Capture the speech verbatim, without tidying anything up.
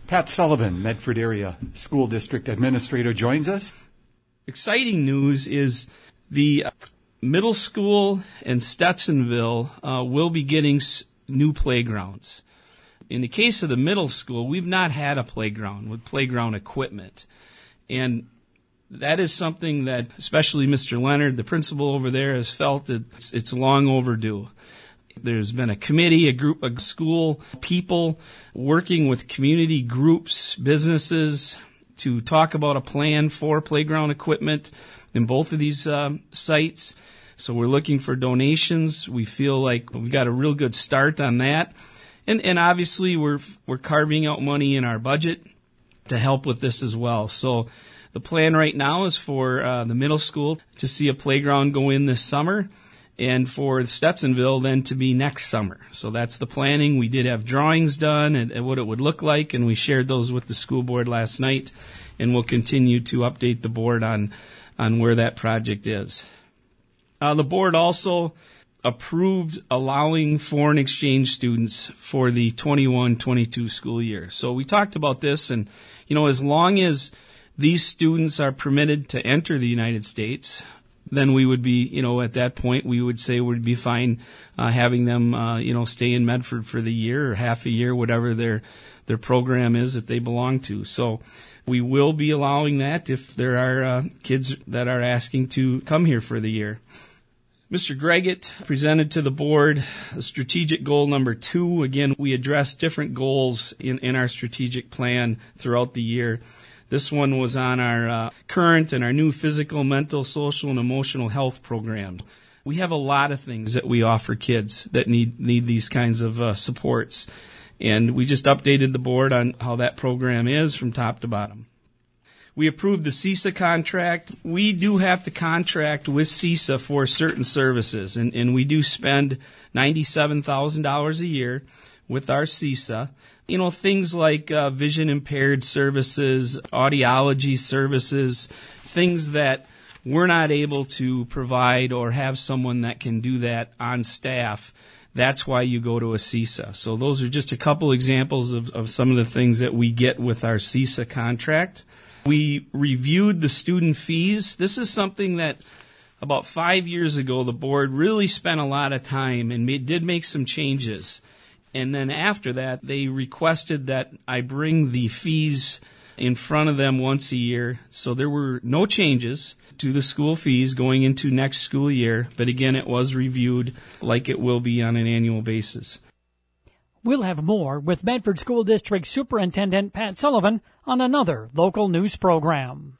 Pat Sullivan, Medford Area School District Administrator, joins us. Exciting news is the middle school in Stetsonville uh, will be getting s- new playgrounds. In the case of the middle school, we've not had a playground with playground equipment. And that is something that especially Mister Leonard, the principal over there, has felt that it's, it's long overdue. There's been a committee, a group of school people working with community groups, businesses, to talk about a plan for playground equipment in both of these uh, sites. So we're looking for donations. We feel like we've got a real good start on that. And, and obviously we're we're carving out money in our budget to help with this as well. So the plan right now is for uh, the middle school to see a playground go in this summer, and for Stetsonville then to be next summer. So that's the planning. We did have drawings done and, and what it would look like, and we shared those with the school board last night, and we'll continue to update the board on, on where that project is. Uh, the board also approved allowing foreign exchange students for the twenty-one twenty-two school year. So we talked about this, and, you know, as long as these students are permitted to enter the United States, then we would be, you know, at that point, we would say we'd be fine uh, having them, uh, you know, stay in Medford for the year or half a year, whatever their their program is that they belong to. So we will be allowing that if there are uh, kids that are asking to come here for the year. Mister Greggett presented to the board strategic goal number two. Again, we addressed different goals in, in our strategic plan throughout the year. This one was on our uh, current and our new physical, mental, social, and emotional health program. We have a lot of things that we offer kids that need need these kinds of uh, supports. And we just updated the board on how that program is from top to bottom. We approved the CISA contract. We do have to contract with CISA for certain services, and, and we do spend ninety-seven thousand dollars a year with our CISA. You know, things like uh, vision impaired services, audiology services, things that we're not able to provide or have someone that can do that on staff. That's why you go to a CISA. So those are just a couple examples of, of some of the things that we get with our CISA contract. We reviewed the student fees. This is something that about five years ago the board really spent a lot of time and made, did make some changes. And then after that, they requested that I bring the fees in front of them once a year. So there were no changes to the school fees going into next school year. But again, it was reviewed like it will be on an annual basis. We'll have more with Medford School District Superintendent Pat Sullivan on another local news program.